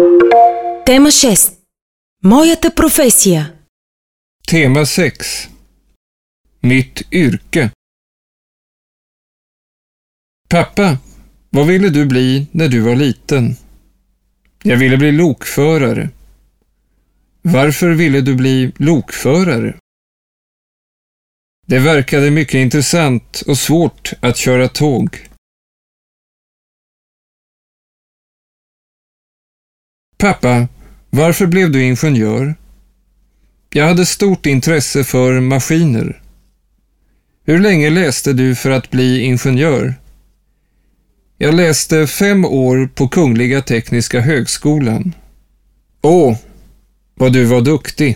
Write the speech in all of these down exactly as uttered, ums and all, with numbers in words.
Тема шест. Моята професия. Tema sex. Mitt yrke. Pappa, vad ville du bli när du var liten? Jag ville bli lokförare. Varför ville du bli lokförare? Det verkade mycket intressant och svårt att köra tåg. Pappa, varför blev du ingenjör? Jag hade stort intresse för maskiner. Hur länge läste du för att bli ingenjör? Jag läste fem år på Kungliga Tekniska högskolan. Åh, vad du var duktig.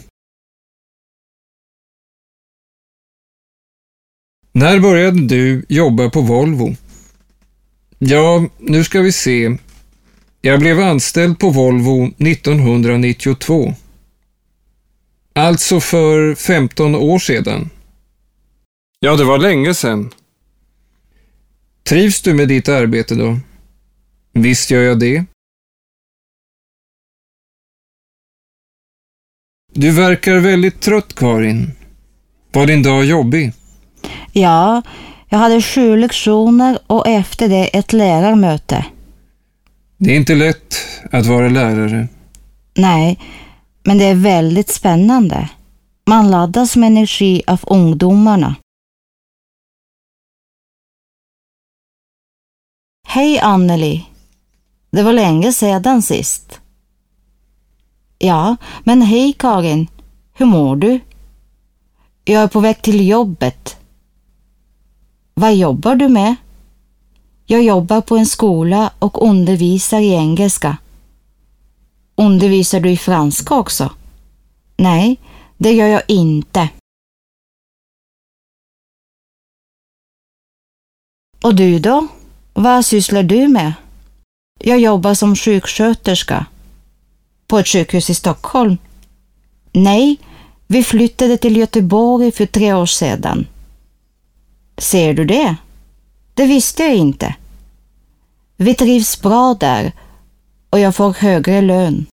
När började du jobba på Volvo? Ja, nu ska vi se. Jag blev anställd på Volvo nittonhundranittiotvå. Alltså för femton år sedan. Ja, det var länge sedan. Trivs du med ditt arbete då? Visst gör jag det. Du verkar väldigt trött, Karin. Var din dag jobbig? Ja, jag hade sju lektioner och efter det ett lärarmöte. Det är inte lätt att vara lärare. Nej, men det är väldigt spännande. Man laddas med energi av ungdomarna. Hej Anneli. Det var länge sedan sist. Ja, men hej Karin. Hur mår du? Jag är på väg till jobbet. Vad jobbar du med? Jag jobbar på en skola och undervisar i engelska. Undervisar du i franska också? Nej, det gör jag inte. Och du då? Vad sysslar du med? Jag jobbar som sjuksköterska. På ett sjukhus i Stockholm? Nej, vi flyttade till Göteborg för tre år sedan. Ser du det? Det visste jag inte. Vi trivs bra där och jag får högre lön.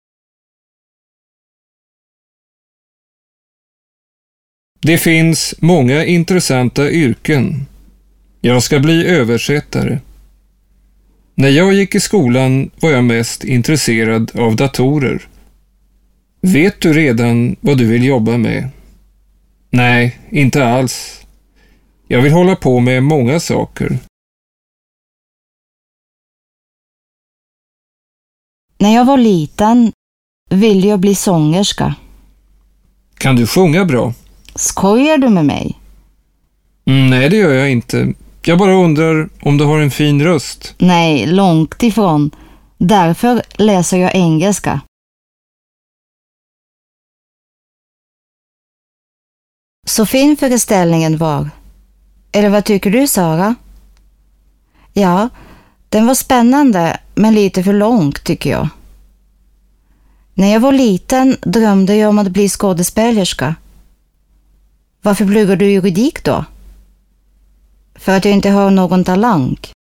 Det finns många intressanta yrken. Jag ska bli översättare. När jag gick i skolan var jag mest intresserad av datorer. Vet du redan vad du vill jobba med? Nej, inte alls. Jag vill hålla på med många saker. När jag var liten ville jag bli sångerska. Kan du sjunga bra? Skojar du med mig? Mm, nej, det gör jag inte. Jag bara undrar om du har en fin röst. Nej, långt ifrån. Därför läser jag engelska. Så fin föreställningen var. Eller vad tycker du, Sara? Ja, den var spännande men lite för lång tycker jag. När jag var liten drömde jag om att bli skådespelerska. Varför pluggar du juridik då? För att jag inte har någon talang.